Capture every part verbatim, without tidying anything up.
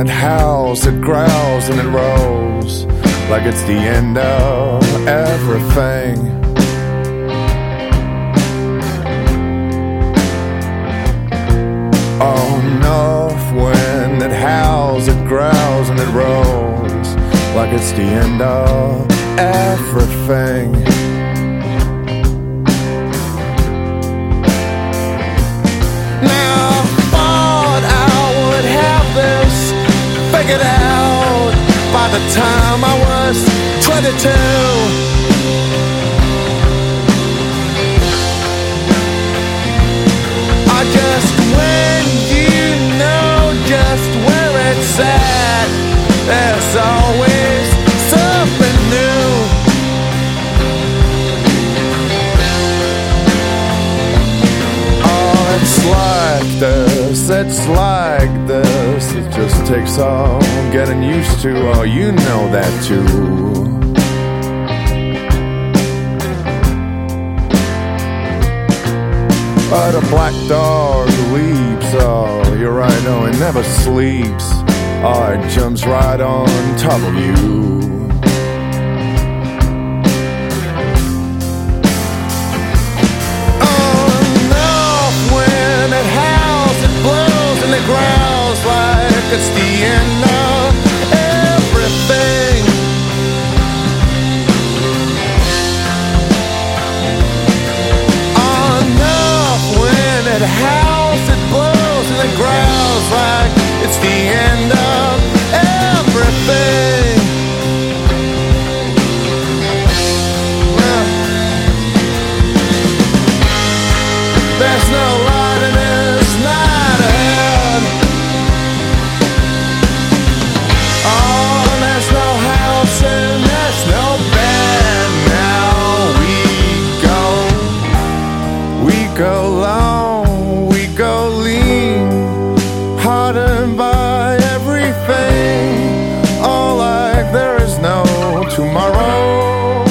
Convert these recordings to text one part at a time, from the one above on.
it howls, it growls, and it rolls like it's the end of everything. Oh no, when it howls, it growls, and it rolls like it's the end of everything. Figured out by the time I was twenty-two. I just, when you know just where it's at, there's always something new. Oh, it's like this, it's like this. It just takes all getting used to. Oh, you know that too. But a black dog leaps. Oh, you're right. Oh, it never sleeps. Oh, it jumps right on top of you. It growls like it's the end of everything. Enough when it howls, it blows, and it growls like it's the end of everything. Well, there's no light in this night ahead. Oh, there's no house and there's no bed. Now we go, we go long, we go lean, hardened by everything. All like there is no tomorrow.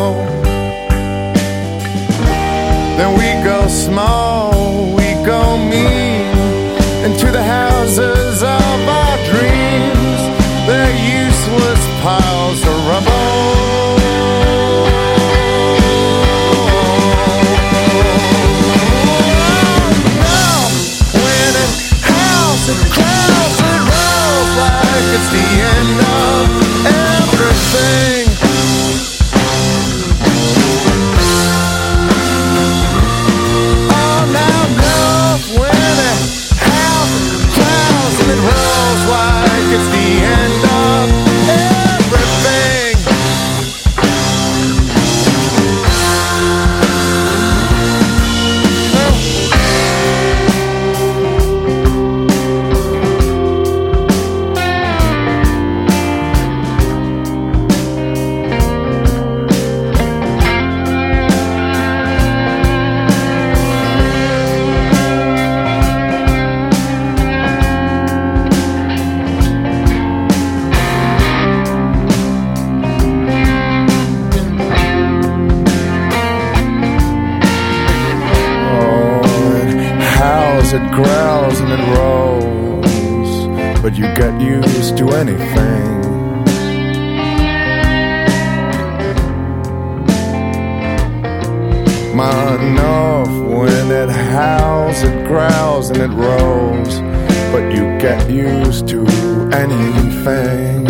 Then we go small, we go mean, into the houses of our dreams. They're useless piles of rubble. Now, when it howls, it clouds, it rolls like it's the end of everything. Oh, now, now, when it howls, it clouds, and it rolls like it's the end of everything. It growls and it rolls, but you get used to anything. My enough when it howls, it growls and it rolls, but you get used to anything.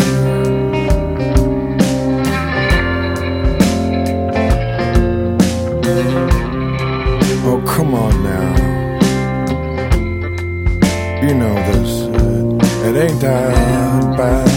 Oh, come on now. You know this, it, it ain't that bad.